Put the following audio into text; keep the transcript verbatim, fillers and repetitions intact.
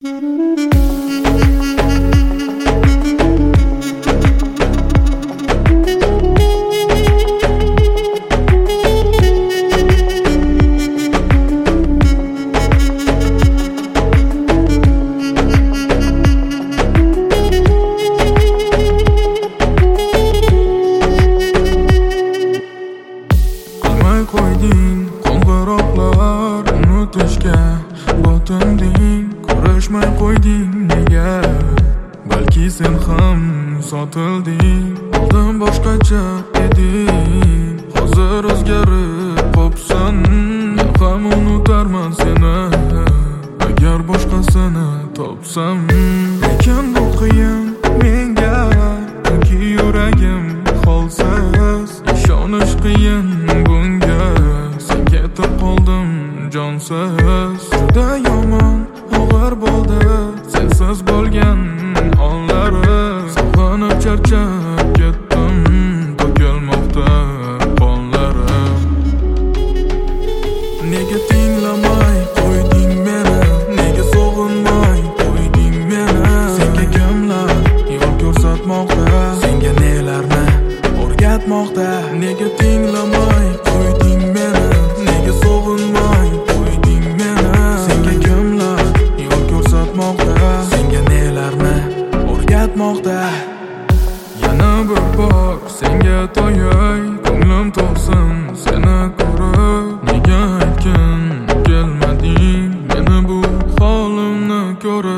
qo'yding qo'ng'iroqlar unutishga botinding, ko'rishmay qo'yding nega? Balki sen ham sotilding, oldin boshqacha eding, hozir o'zgarib qopsan. Men ham unutarman seni agar boshqasini topsam. Lekin bu qiyin menga, chunki yuragim holsiz, ishonish qiyin bunga. Sen ketib qoldim jonsiz, juda yomon og'ir bo'ldi sensiz bo'lgan onlari. Sog'inib charchab ketdim, to'kilmoqda qonlarim. Nega tinglamay qo'yding meni, nega sog'inmay qo'yding meni? Senga kimlar yo'l ko'rsatmoqda, senga nelarni o'rgatmoqda? Nega tinglamay qo'yding meni, nega sog'inmay qo'yding meni? Senga kimlar yo'l ko'rsatmoqda, senga nelarni o'rgatmoqda? Yana bir bor senga to'yay, ko'nglim to'lsin seni ko'rib. Nega aytgin kelmading meni bu holimni ko'rib?